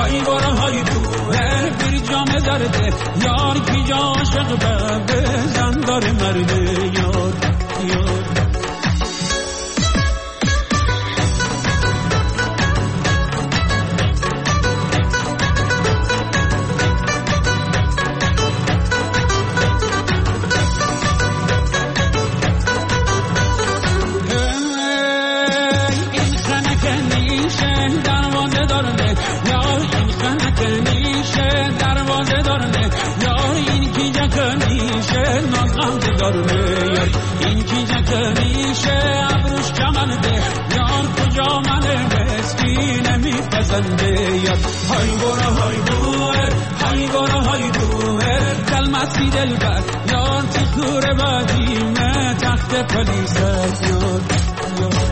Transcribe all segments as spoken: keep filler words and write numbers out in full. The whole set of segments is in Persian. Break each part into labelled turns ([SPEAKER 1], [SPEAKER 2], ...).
[SPEAKER 1] های برو های دوه بیر جام زرده یار کی جا عاشق به زندار مرده یار یار این کی جکمیشه ابروش کمنده یار کجا من مسکین میپسنده یار های برو های دوه های برو های دوه دل مسی دل بر یار تخور بادیمه تخت پلیس یار یار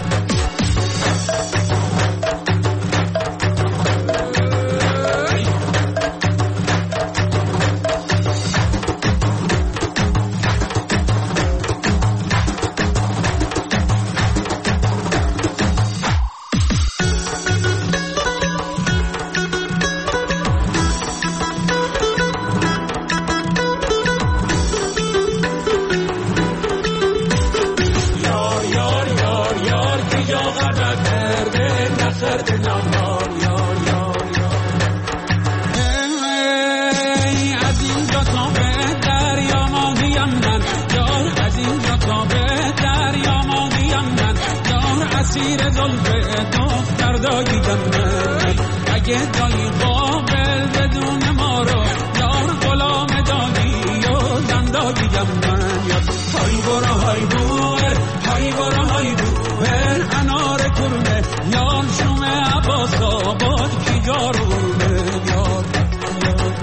[SPEAKER 1] اسیر زلفه دختر داییدم من اگه دایی قابل بدون ما رو یار غلام دادی و زن داییدم من یار های برو های بوه های برو های بوه انار کرمه یار شوم عباس آباد کی جارونه یار یار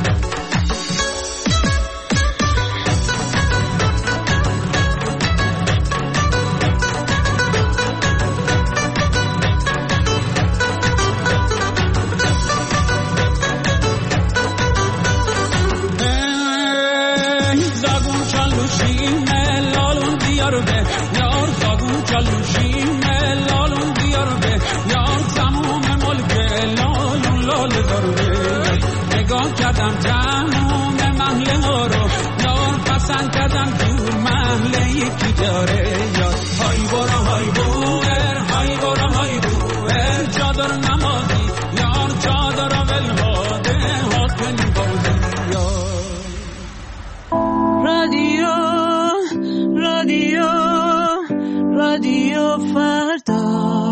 [SPEAKER 1] یار زاگون چلوشی ملالون بیار به یار تموم ملک لالون لال داره نگاه کردم تموم محله ها رو یار پسند کردم تو محله یکی داره یار های برا های بوهر های برا های بوهر چادر نمازی یار چادر ولهاده حاکن بازی یار رادیو رادیو رادیو فردا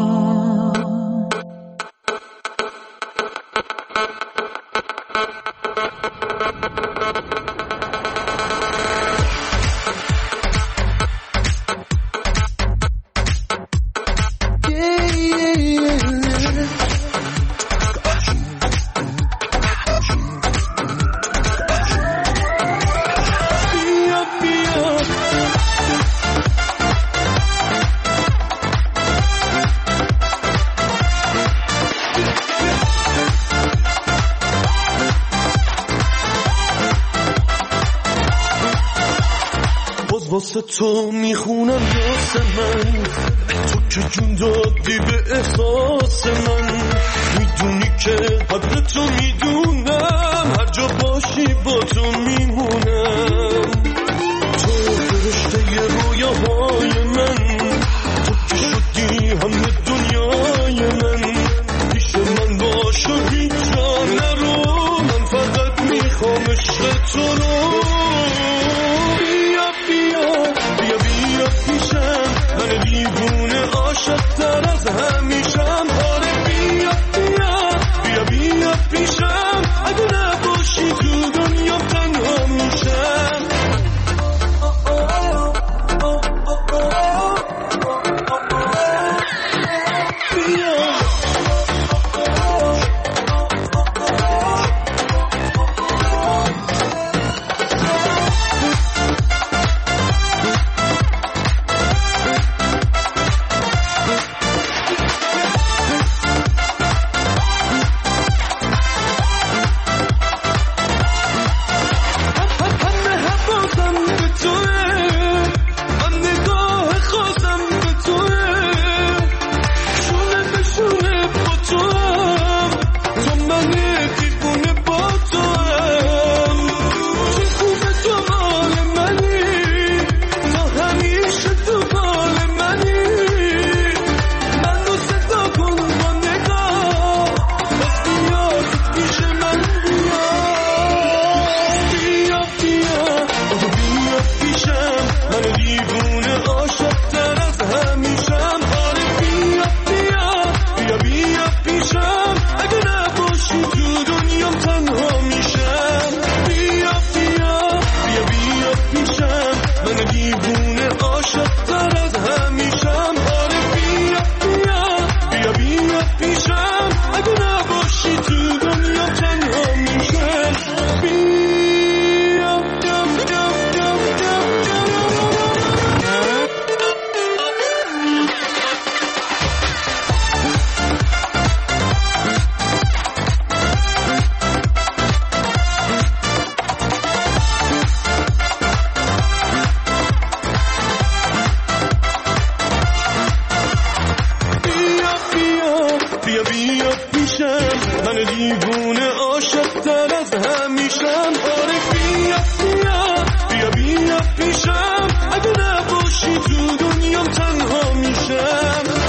[SPEAKER 2] واسه تو میخونم یاس من تو که جون دادی به احساس من میدونی که حد تو میدونم هر جا باشی با تو میمونم تو فرشته رویاهای من تو که شدی همه دنیای من پیش من باش و هیچ جا نرو من فقط میخوام عشق تو رو بیا بیا پیشم من دیوونه عاشق تر از همیشم آره بیا بیا بیا بیا پیشم بهتر از همیشم. آره بیا بیا بیا بیا پیشم، اگه نباشی تو دنیام تنها میشم.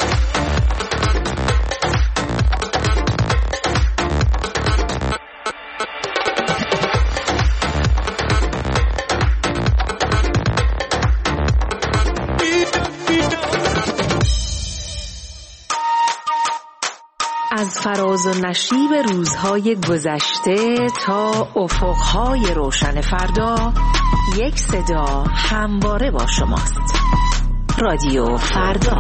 [SPEAKER 3] از فراز و نشیب روزهای گذشته تا افقهای روشن فردا، یک صدا همواره با شماست. رادیو فردا.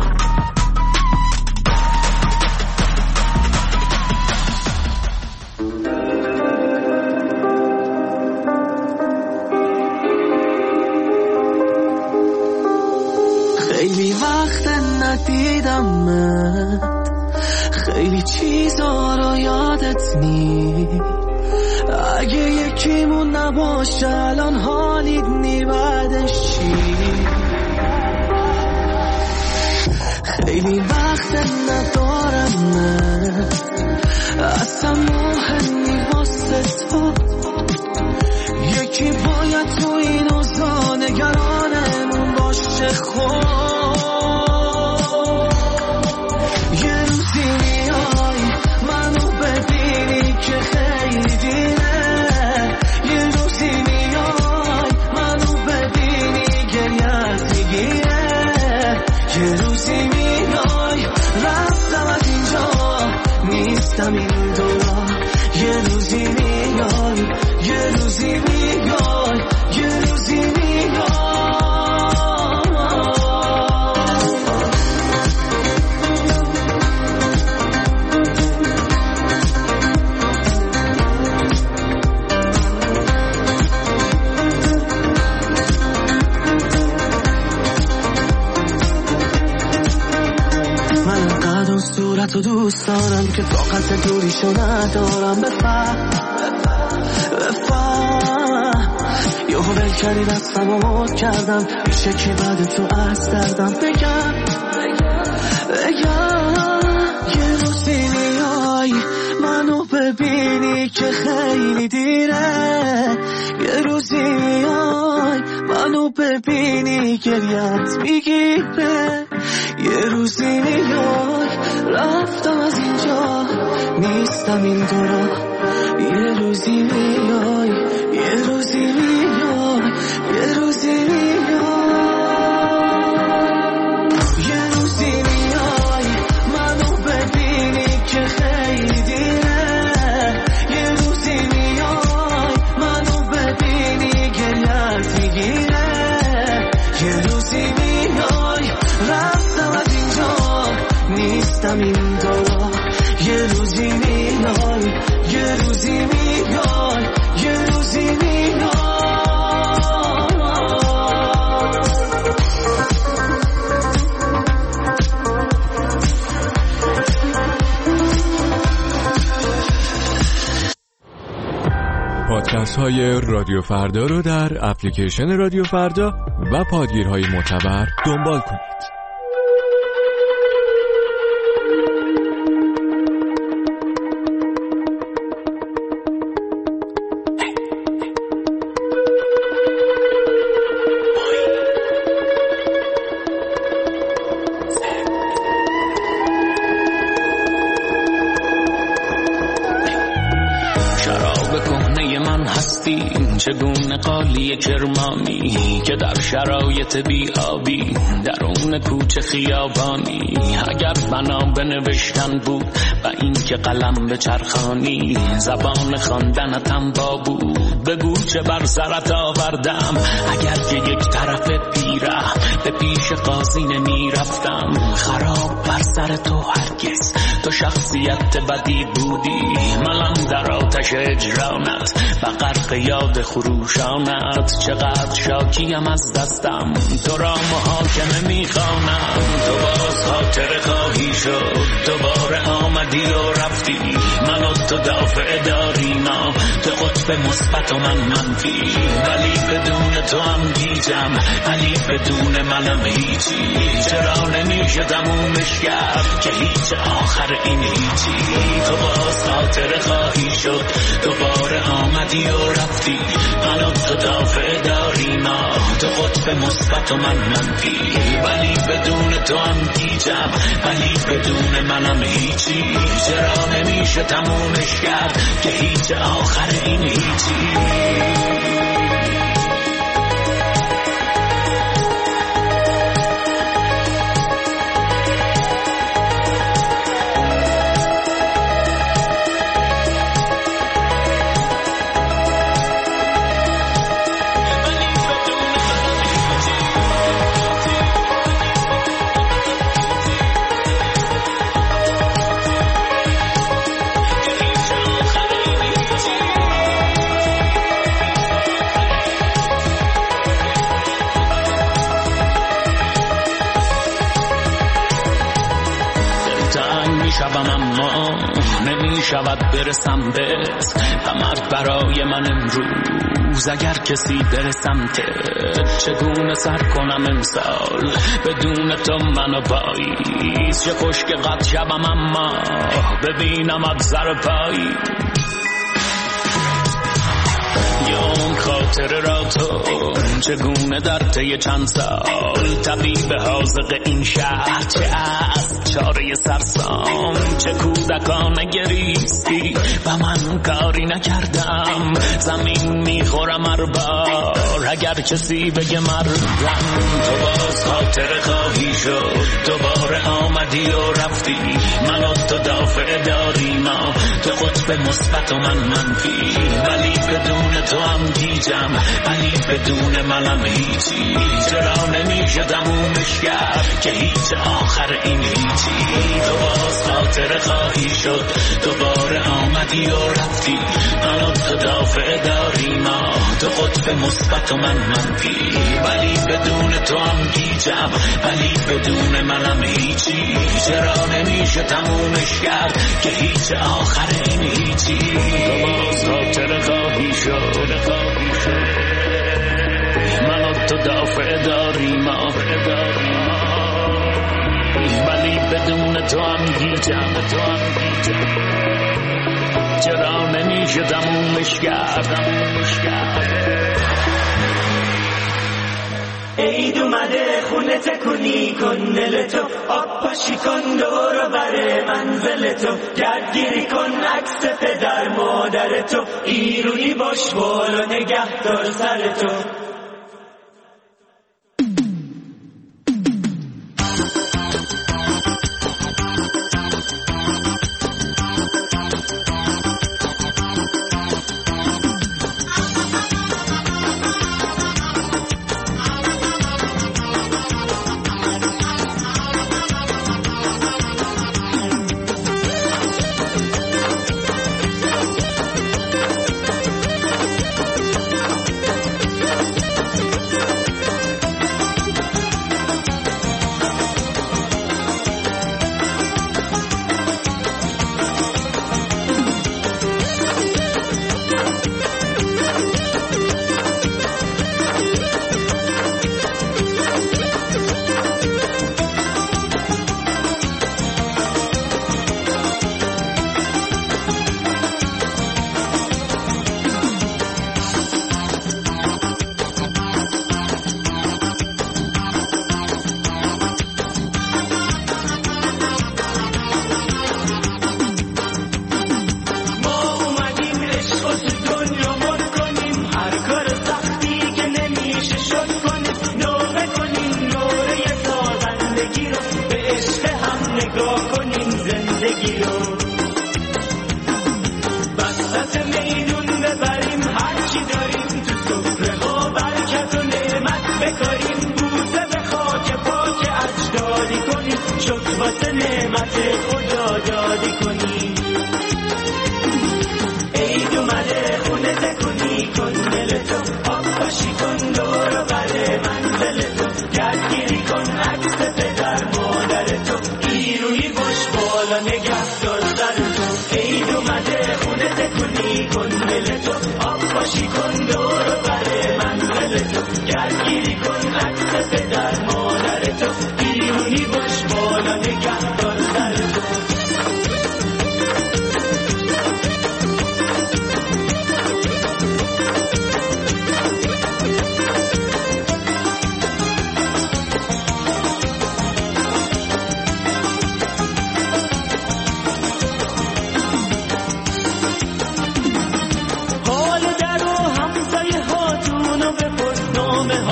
[SPEAKER 2] خیلی وقت ندیدمت، خیلی چیزا رو یادت نی. اگه یکیمون نباشه الان حالیت نی بعدش چی؟ خیلی وقت ندارم من، اصلا مهمی واسه تو. یکی باید تو این اوضاع نگرانمون باشه. خود این دورا یه روزی میای، یه روزی میای، یه روزی میای. من انقدر اون صورتو دوست دارم که طاقت دوریشو ندارم. بفهم بفهم یهو ول کردی دستم و مرد کردم. میشه که بعد تو از دردم بگم بگم یه روزی میای منو ببینی که خیلی دیره. یه روزی میای منو ببینی گریت میگیره. یه روزی میای رفتم از اینجا نیستم این دورا. یه روزی میای، یه روزی میای، یه روزی میای، یه روزی میای منو ببینی که خیلی دیره. یه روزی میای منو ببینی گریت میگیره. یه روزی میای رفتم از اینجا نیستم این دورا. یه روزی میای، یه روزی میای، یه روزی میای.
[SPEAKER 4] پادکست های رادیو فردا رو در اپلیکیشن رادیو فردا و پادگیرهای معتبر دنبال کنید.
[SPEAKER 5] چگونه قالی کرمانی که در شرایط بیابی درون کوچه خیابانی. اگر بنا بنوشتن بود و این که قلم به چرخانی، زبان خواندنتم با بود بگو چه بر سرت آوردم. اگر که یک طرف پیره به پیش قاضی نمی رفتم، خراب بر سر تو هرگز تو شخصیت بدی بودی. ملم در آتش اجرانت و غرق یاد خروشانت. چقدر شاکیم از دستم تو را محاکمه میخوانم. تو باز خاطر خواهی شد، دوباره آمدی و رفتی. من و تو دافع داریم، تو قطب مثبت و من منفی. ولی بدون تو هم گیجم، ولی بدون منم هیچی. چرا نمیشه تمومش کرد که هیچ آخر این هیچی. تو باز خاطر خواهی شد، تو آمدی و رفتی، من و تو دافع داریم، تو قطب مثبت و من منفی، ولی بدون تو هم گیجم، ولی بدون منم هیچی. چرا نمیشه تمومش کرد که هیچ آخر این هیچی. شبم اما نمیشود برسم بهت، غمت برای من امروز اگر کسی برسمتت. چگونه سر کنم امسال بدون تو منو پاییز، چه خوش که قد شبم اما ببینم اگذر پایی. یا اون خاطر را تو چگونه در طی چند سال، طبیب حاذق این شهر چه از چاره سرسام، چه کودکانه گریستی و من کاری نکردم. زمین میخورم هر بار اگر کسی بگه مردم، تو باز خاطر خواهی شد، دوباره آمدی و رفتی، من و تو دافع داریم، تو قطب مثبت و من منفی، ولی بدون تو هم گیجم، ولی بدون منم هیچی. چرا نمیشه تمومش کرد که هیچ آخر این هیچی. تو باز خاطر خواهی شد، دوباره آمدی و رفتی، من و تو دافع داریم، تو قطب مثبت و من منفی، ولی بدون تو هم گیجم، ولی بدون منم هیچی. چرا نمیشه تمومش کرد که هیچ آخر این هیچی. تو باز خاطر خواهی شد، من و تو دافع داریم، ولی بدون تو هم گیجم. چرا نمیشه تمومش کرد.
[SPEAKER 6] عید اومده خونه تکونی کن دل تو، آب پاشی کن دور بر منزل تو، گردگیری کن عکس پدر مادر تو، ایرونی باش بالا نگه دار سر تو.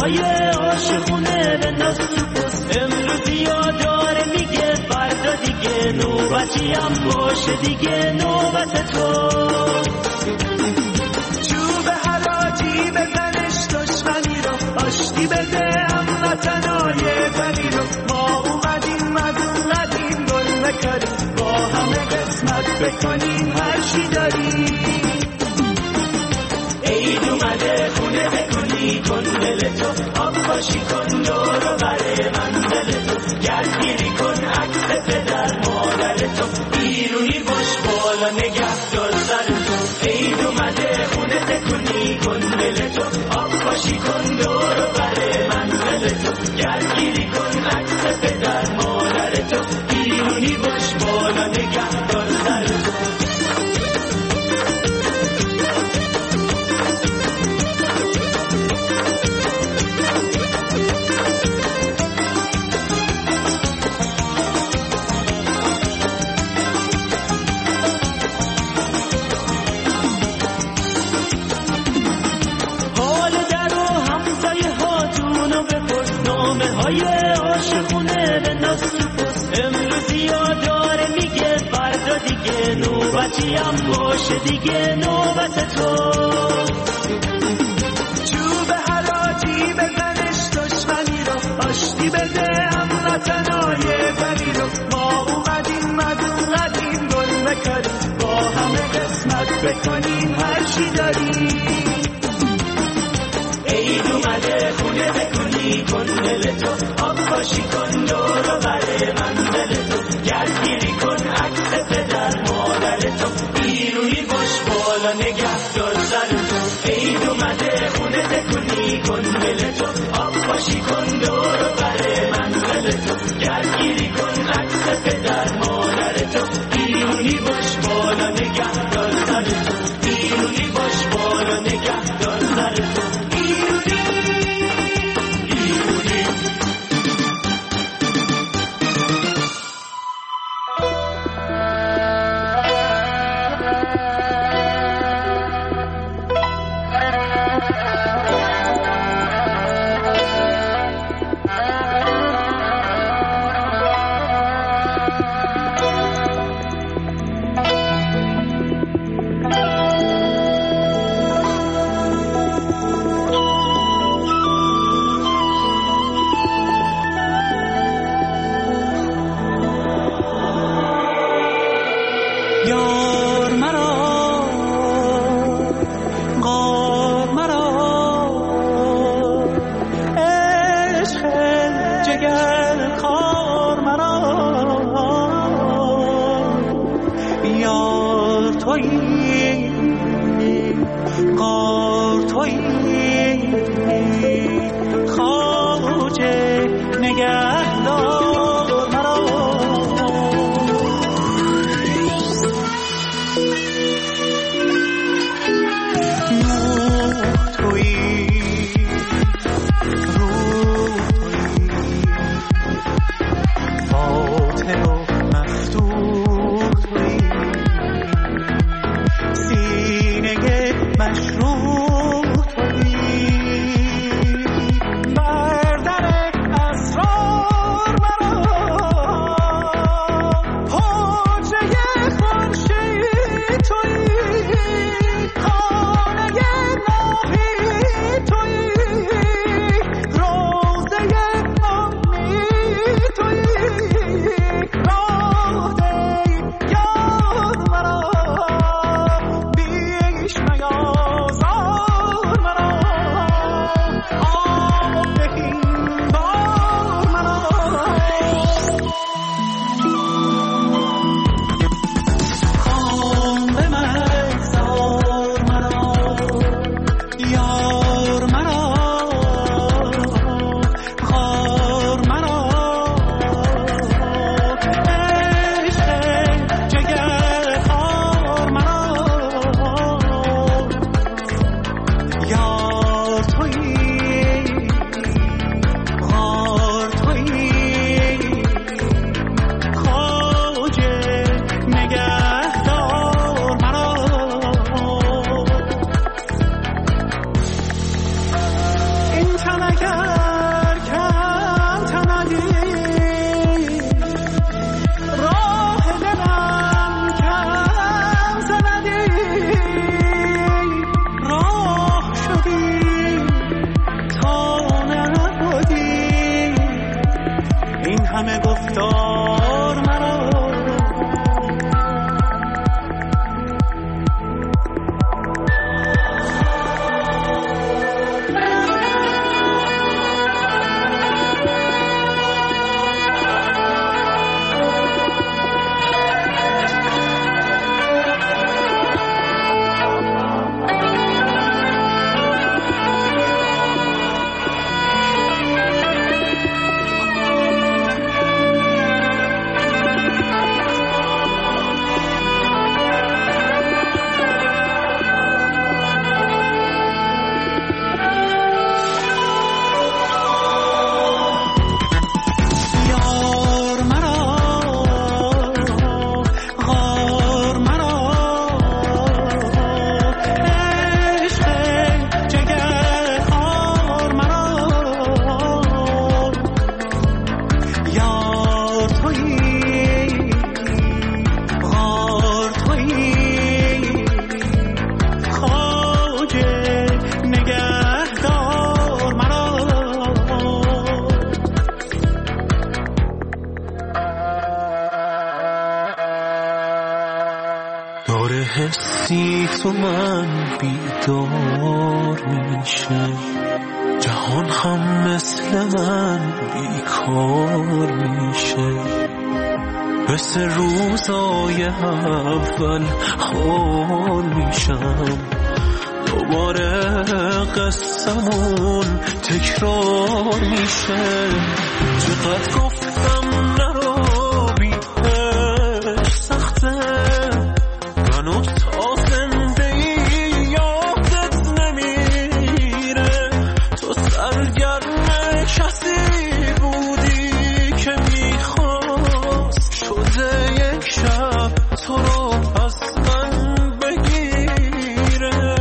[SPEAKER 6] های عاشقونه به ناز تو پست. امروز یاداره میگه فردا دیگه نوبتی هم باشه دیگه نوبت تو. چوب حراجی بزنش دشمنی رو، آشتی بده هموطنای غنی رو. ما اومدیم از اون قدیم گل بکاریم، با همه قسمت بکنیم هر چی داریم. عید اومده خونه بکنی کن دل تو، آب باشی کن دور و بره منزل تو. گردگیری کن عکس پدر مادر تو، بیرونی باش بالا نگه دار سر تو. عید اومده خونه بکنی کن دل تو، آب باشی کن دور و بره منزل تو. گردگیری کن عکس پدر مادر تو، بیرونی باش بالا نگه دار سر تو. های عاشقونه به ناز تو پست. امروز یاداره میگه فردا دیگه نوبتی هم باشه دیگه نوبت تو. چوب حراجی بزنش دشمنی رو، آشتی بده هموطنای غنی رو. ما اومدیم از اون قدیم گل بکاریم، با همه قسمت بکنیم هر چی داریم. عید اومده خونه بکنی کن دل تو، آب باشی کن دور و بره منزل تو. گردگیری کن عکس پدر مادر تو، بیرونی باش بالا نگه دار سر تو. عید اومده خونه بکنی کن دل تو، آب باشی کن دور و بره منزل تو. گردگیری کن عکس پدر مادر تو، بیرونی باش بالا نگه دار سر تو. بیرونی باش بالا نگه دار سر تو.
[SPEAKER 7] Oh
[SPEAKER 2] وقتی تو من بیدار میشه، جهان هم مثل من بیکار میشه. مثل روزای اول خال میشم، دوباره قصه‌مون تکرار میشه. چقدر گفتم نرو بی عشق سخته، منو تا زندگی یادت نمیره. تو سرگرم کسی بودی که میخواست شده یک شب تو رو از من بگیره.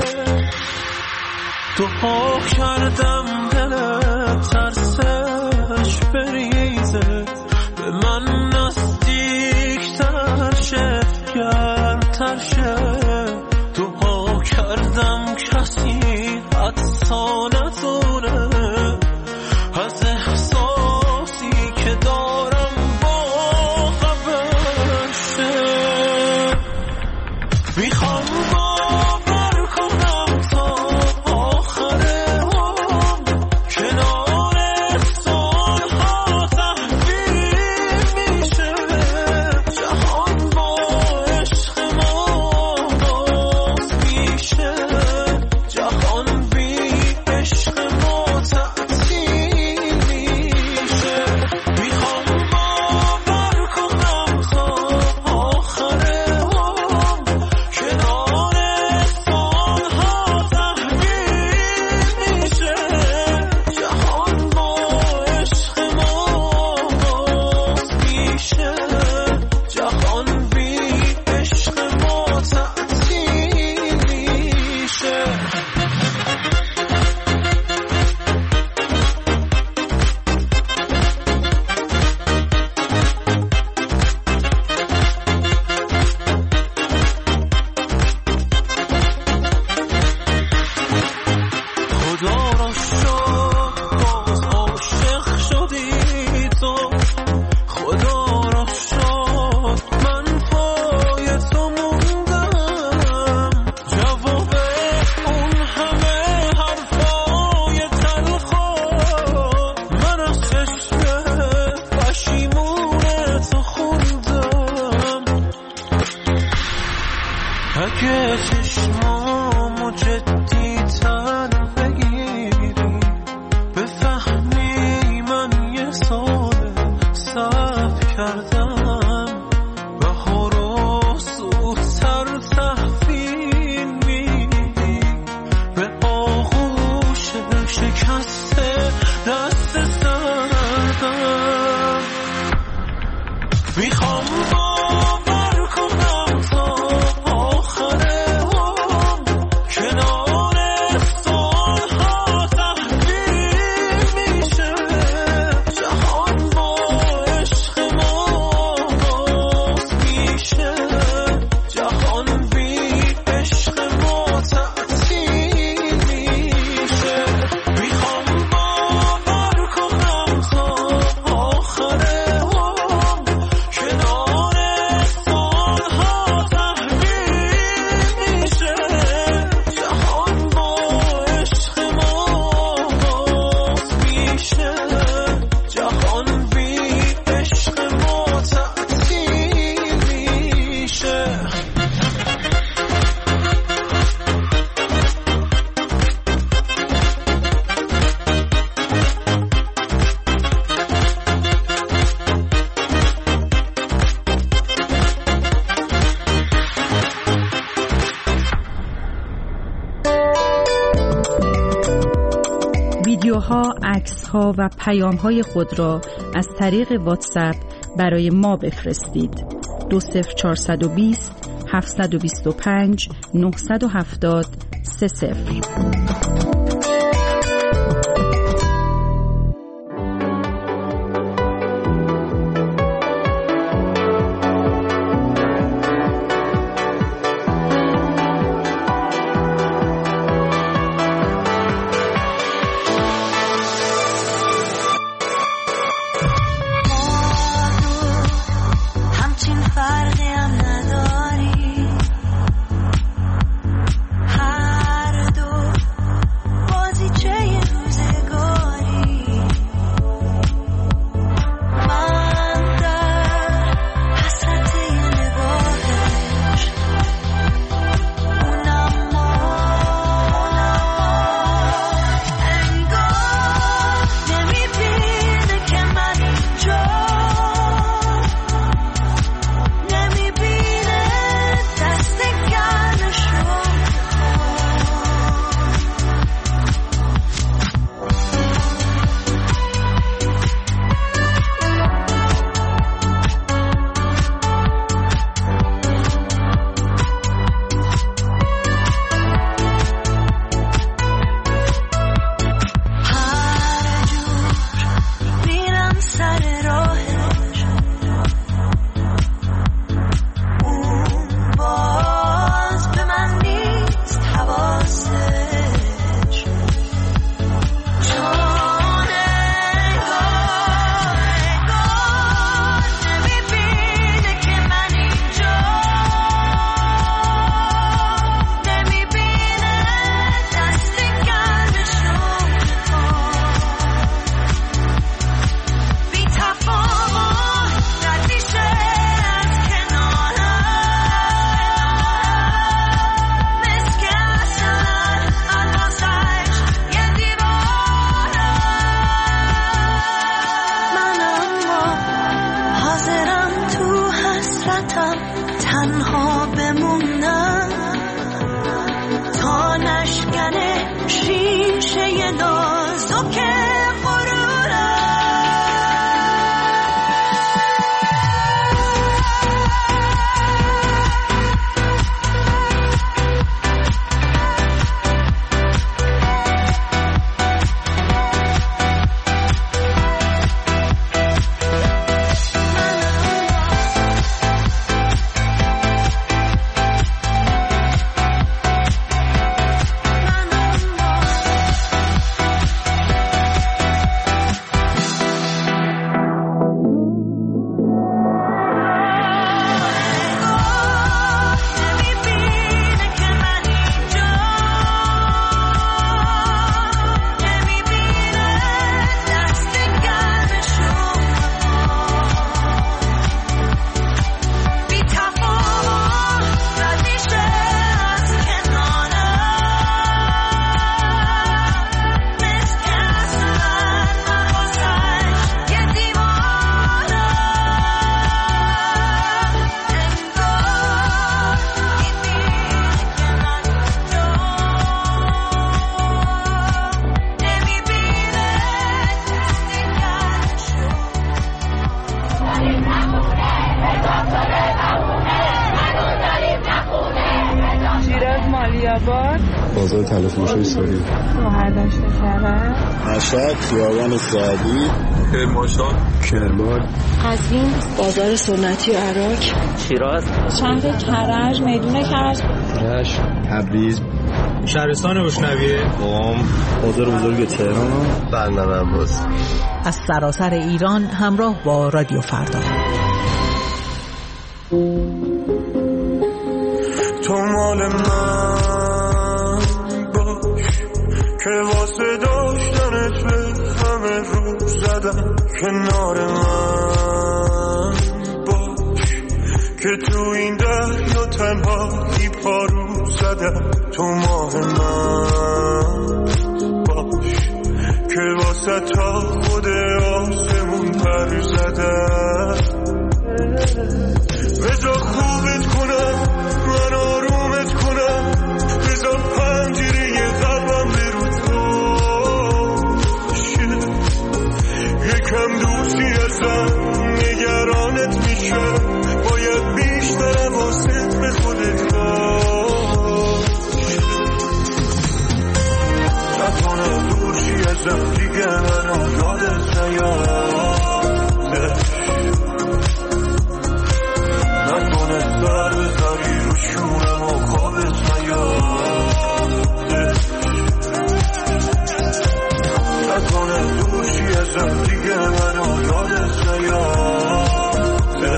[SPEAKER 2] دعا کردم دلت ترسش بریزه، به من نزدیکتر شه گرمتر شه. دعا کردم کسی حدسا نداره از احساسی که دارم با خبر شه. میخوام باور کنم تا آخر عمر کنار سالها تحویل میشه. جهان با عشق ما باز میشه، جهان بی عشق ما تعطیل میشه. میخوام باور کنم تا آخر عمر کنار سالها تحویل میشه. جهان با عشق ما باز میشه، جهان بی عشق ما تعطیل میشه. خدا را شکر باز عاشق شدی تو، خدا را شکر من پای تو موندم. جواب اون همه حرفای تلخا من از چشم پشیمون تو خوندم. اگه چشمامو جدی تر بگیری، بفهمی من یه سال صبر کردم. بهار رو زودتر تحویل میدی به آغوش شکسته دست سردم. میخوام باور کنم تا آخر عمر کنار سالها تحویل میشه. جهان با عشق ما باز میشه، جهان بی عشق ما تعطیل میشه. میخوام باور کنم تا آخر عمر کنار سالها تحویل میشه. جهان با عشق ما باز میشه، جهان بی عشق ما تعطیل میشه.
[SPEAKER 7] ویدیوها، عکس‌ها و پیام‌های خود را از طریق واتساپ برای ما بفرستید. دو صفر چهارصد و بیست هفتصد و بیست و پنج نهصد و هفتاد سه صفر.
[SPEAKER 8] بازار تلفروشی سوری
[SPEAKER 9] مهرداشت کرد
[SPEAKER 8] مشهد خیابان سعدی
[SPEAKER 10] کرمانشاه
[SPEAKER 8] کرمان
[SPEAKER 11] قزوین بازار سنتی عراق
[SPEAKER 12] شیراز
[SPEAKER 9] شهر کرج میدون کرج
[SPEAKER 8] رشت تبریز
[SPEAKER 10] شهرستان روشنویه
[SPEAKER 8] قم بازار بزرگ تهران
[SPEAKER 13] بندر عباس.
[SPEAKER 3] از سراسر ایران همراه با رادیو فردا.
[SPEAKER 2] تو مال من باش که واسه داشتنت به همه رو زدم، کنار من باش که تو این دریا تنهایی پارو زدم. تو ماه من باش که واسه تا خود آسمون پر زدم. بذار خوبت کنم من آرومت کنم، بذار پنجره قلبم برو تاشه، یکم دوستی ازم نگرانت میشه، باید بیشتر حواست به خودت باشه. نکنه دورشی ازم دیگه منو یادت نیاده، نکنه سر بذاری رو شونم و خوابت نیاده، نکنه دوشی ازم دیگه منو یادت نیاده،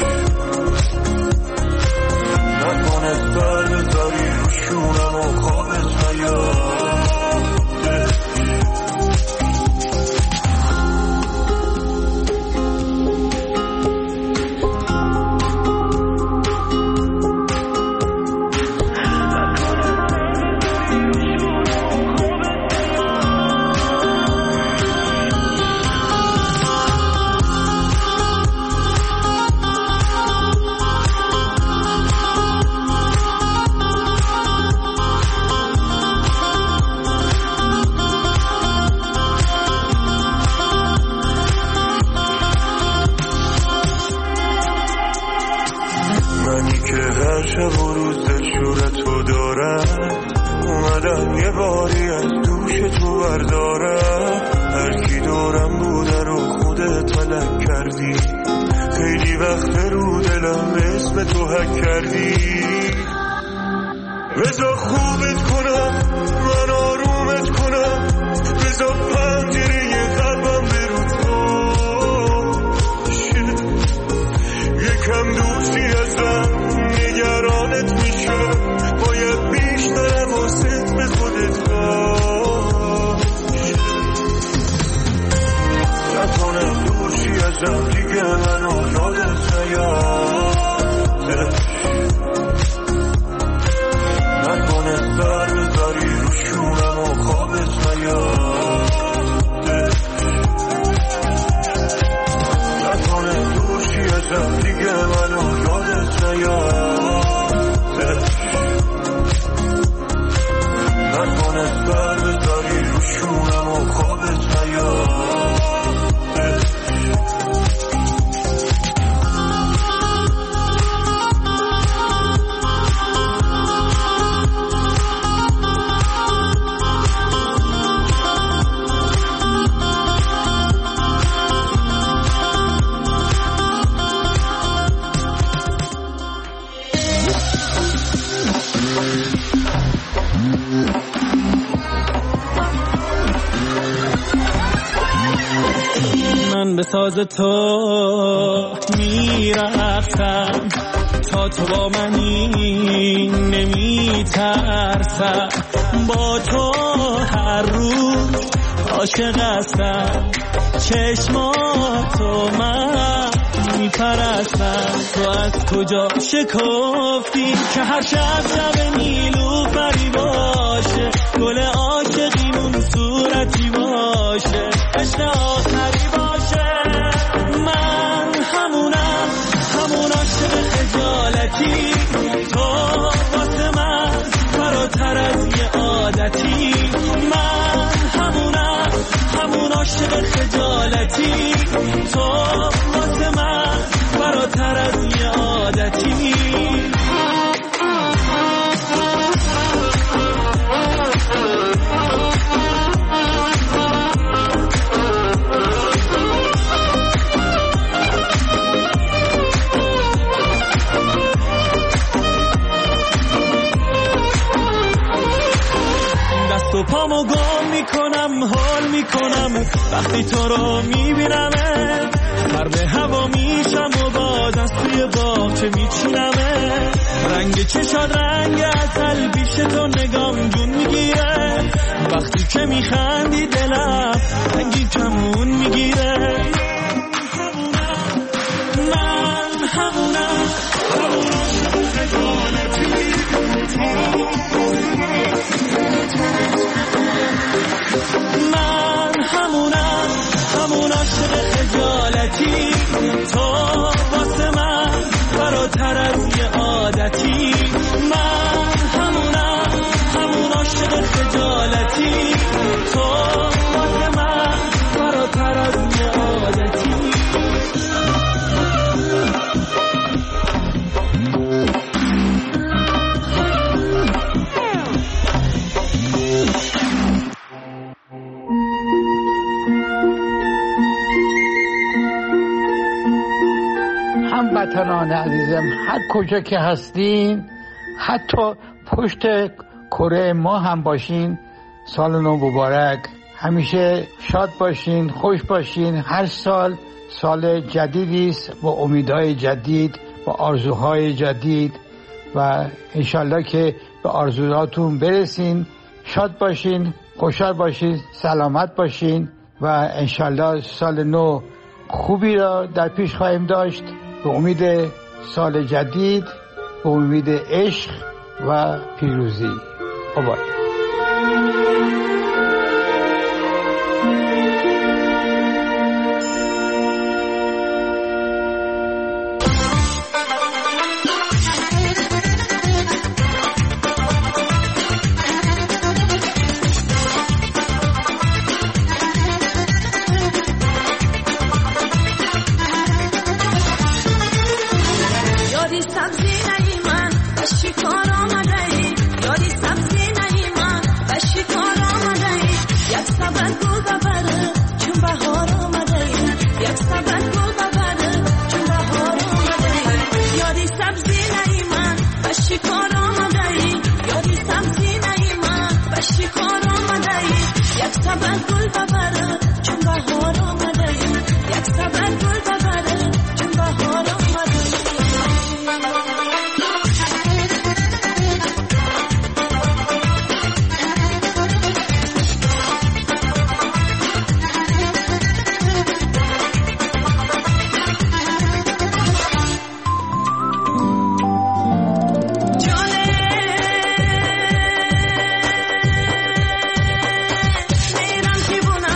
[SPEAKER 2] نکنه سر بذاری رو شونم و خوابت نیاده. شب و روز دلشورتو دارم، اومدم یه باری از دوش تو بردارم. هر کی دورم بوده رو خودت تلک کردی، خیلی وقت رو دلم اسم تو حک کردی. بذار خوبت کنم من آرومت کنم، بذار پنجره قلبم برو تاشه، یکم دوستی ازم نگرانت میشه، باید بیشتر حواست به خودت باشه. نکنه دورشی ازم دیگه منو یادت نیاده، نکنه
[SPEAKER 12] راز تو میرفتم تا تو با منی نمیترسم با تو هر روز عاشق هستم چشماتو من میپرستم تو از کجا شکفتی که هر شب شب نیلوفری باشه گل عاشقیمون صورتی باشه عشق آخری باشه من همونم همون عاشق خجالتی تو واسه من فراتر از یه عادتی من همونم همون عاشق خجالتی تو واسه من فراتر از یه عادتی دست و پامو گم میکنم حال میکنم وقتی تو رو میبینمه پر به هوا میشم و باز از توی باغچه میچینمه رنگ چشات رنگ عسل پیش تو نگام جون میگیره وقتی که میخندی دلم رنگی کمون میگیره من همونم من همونم همون عاشق خجالتی تو واسه من فراتر از یه عادتی من همونم همون عاشق خجالتی تو واسه من فراتر از یه عادتی
[SPEAKER 13] هموطنان عزیزم هر کجا که هستین حتی پشت کره ما هم باشین سال نو مبارک همیشه شاد باشین خوش باشین هر سال سال جدیدی است با امیدهای جدید با آرزوهای جدید و انشالله که به آرزوهاتون برسین شاد باشین خوشحال باشین سلامت باشین و انشالله سال نو خوبی را در پیش خواهیم داشت به امید سال جدید به امید عشق و پیروزی. آباد.
[SPEAKER 14] میرم که بونم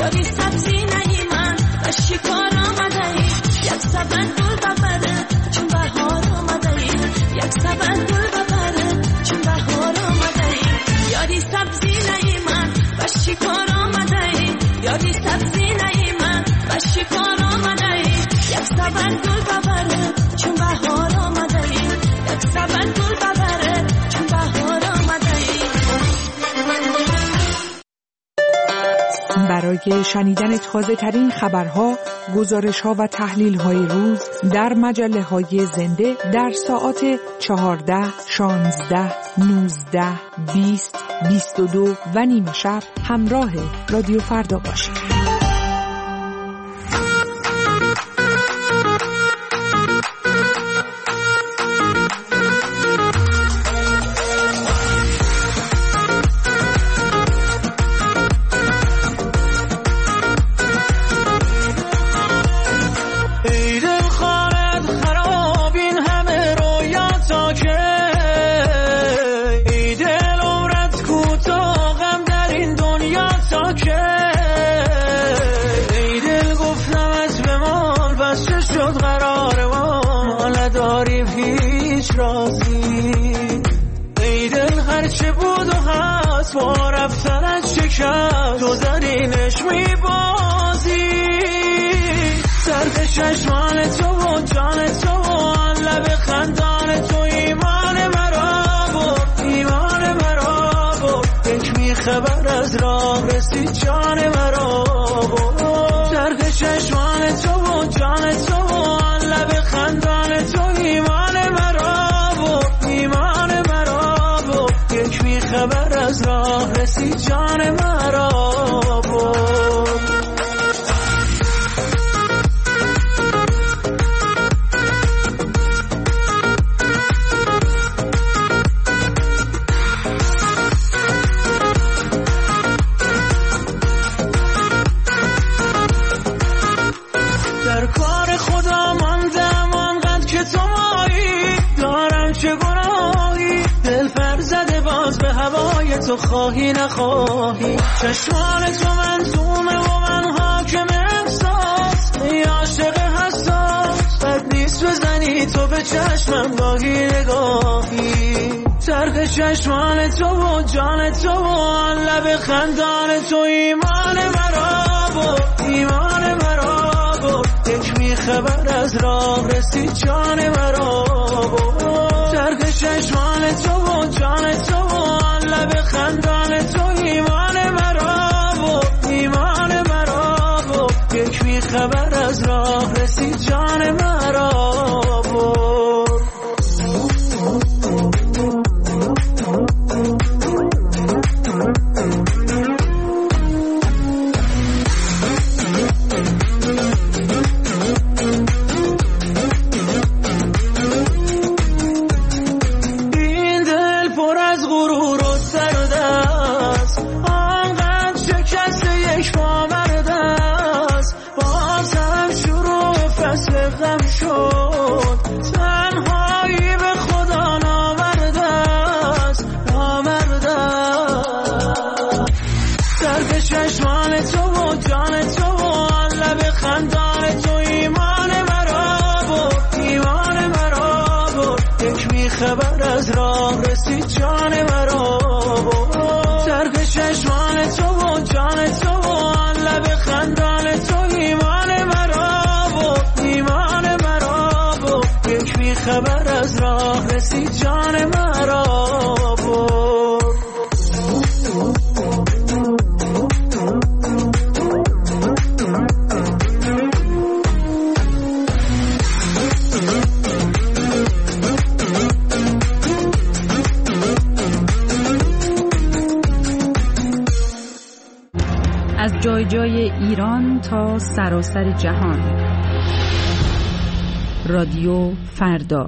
[SPEAKER 14] یاری سبزی نهی من و شکار آمده ای یک سبن گل ببره چون بهار آمده ای یک سبن گل ببره چون بهار آمده ای یاری سبزی نهی من و شکار آمده ای یاری سبزی نهی من و شکار آمده ای یک سبن گل ببره چون بهار آمده ای یک سبن گل ببره چون بهار آمده ای.
[SPEAKER 3] برای شنیدن تازه ترین خبرها، گزارش ها و تحلیل های روز در مجله های زنده در ساعات چهارده، شانزده، نوزده، بیست، بیست و دو و نیمه شب همراه رادیو فردا باشید.
[SPEAKER 12] با رفتنت شکست تو زدینش میبازی سرد چشمان تو و جان تو و لب خندان تو ایمان مرا برد ایمان مرا برد یک میخبر از راه رسید جان مرا برد سرد چشمان تو و جان تو و لب خندان تو ایمان مرا برد ایمان مرا برد یک میخبر از راه رسید جان مرا برد در کار خدا ماندم آنقدر که تو مایی دارم چه گناهی دل پر زده باز به هوای تو خواهی نخواهی چشمان تو منظومه و من حاکم احساس ای عاشق حساس بد نیست بزنی تو به چشمم گاهی نگاهی ترک چشمان تو و جان تو و لب خندان تو ایمان مرا بود ایمان مرا بود یک میخبر از راه رسید جان مرا بود ترک چشمان تو و جان تو و لب خندان تو ایمان مرا بود ایمان مرا بود یک میخبر از راه رسید جان مرا بود. خبر از راه رسید جان مرا بود ترک چشمان تو و جان تو و لب خندان تو ایمان مرا بود ایمان مرا بود یک بی خبر از راه رسید جان مرا بود.
[SPEAKER 7] از جای جای ایران تا سراسر جهان، رادیو فردا.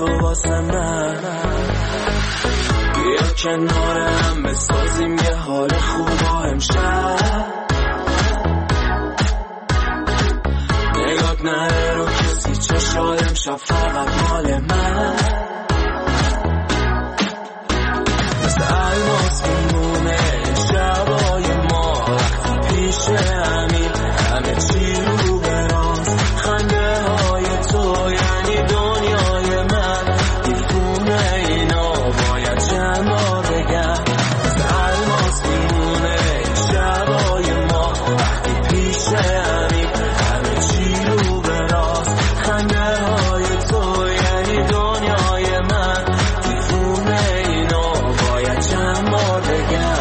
[SPEAKER 2] تو واسه من. بیا کنارم بسازیم یه حال خوبا امشب. نگات نره رو کسی چشای امشب فقط مال من. مثل الماس میمونه شبای ما وقتی پیش همین همه چی رو به راست. خنده های تو یعنی دنیای من. دیفونه اینا باید چند بار بگم. مثل الماس میمونه شبای ما وقتی پیش همین همه چی رو به راست. خنده های تو یعنی دنیای من. دیفونه اینا باید چند بار بگم.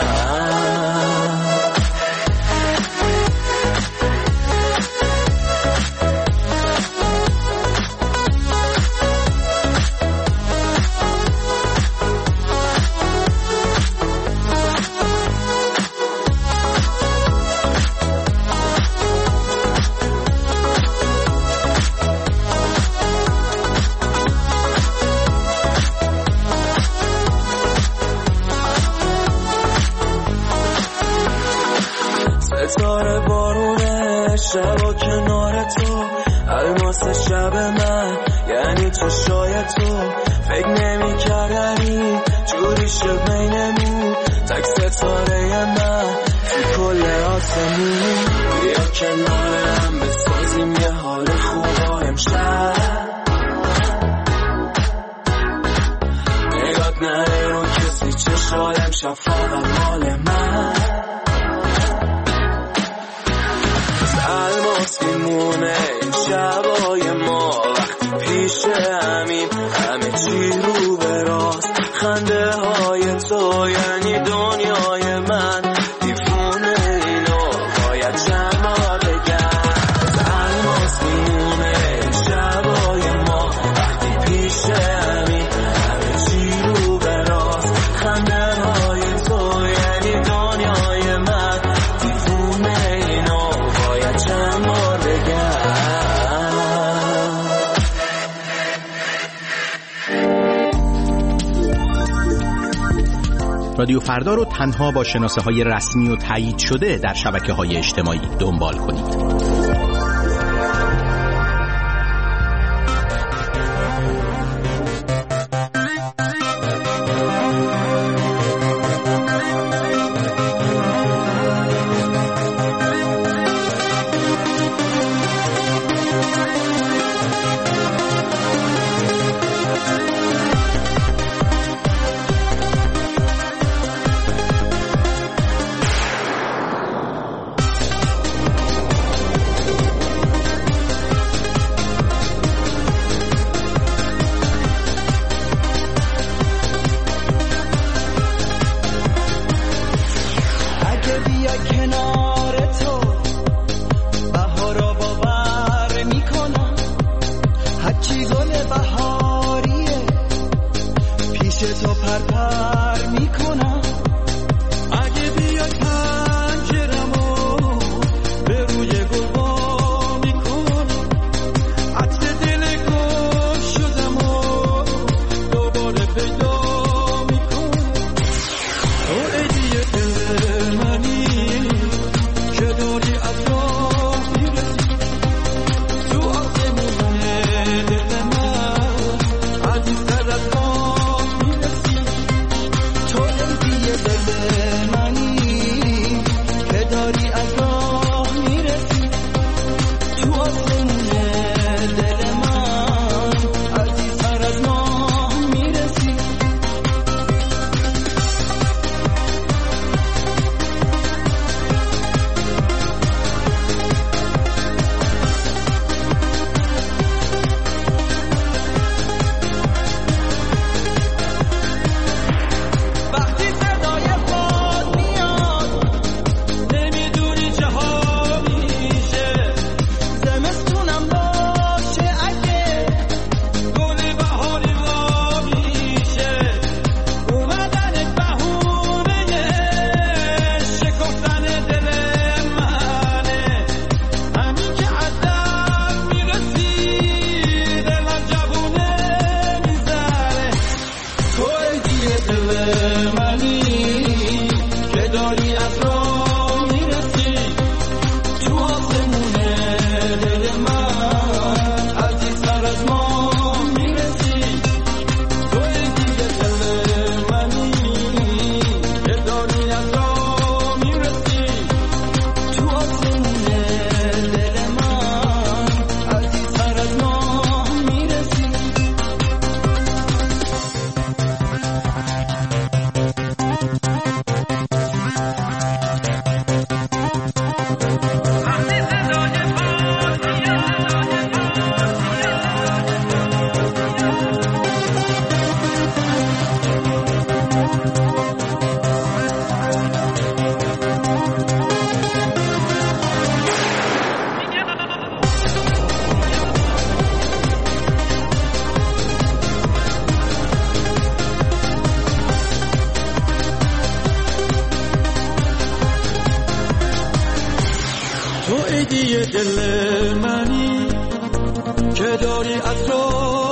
[SPEAKER 2] ستاره بارونه شبا کنار تو. الماس شب من یعنی چشای تو. فکر نمی کردنی جوری شد بینمون. تک ستاره من تو کل آسمون. بیا کنارم بسازیم یه حال خوبا امشب. نگات نره رو کسی چشای امشب فقط مال من. الماس میمونه شبای ما وقتی پیش همین همه چی رو به راست. خنده های تو یعنی دنیای من. دیفونه اینو باید چند بار بگم. الماس میمونه شبای ما وقتی پیش همین همه چی رو به راست. خنده های تو یعنی دنیای من. دیفونه اینو باید چند بار بگم.
[SPEAKER 15] رادیو فردا رو تنها با شناسه های رسمی و تایید شده در شبکه های اجتماعی دنبال کنید.
[SPEAKER 2] تو قیدی دل منی که داری اطراف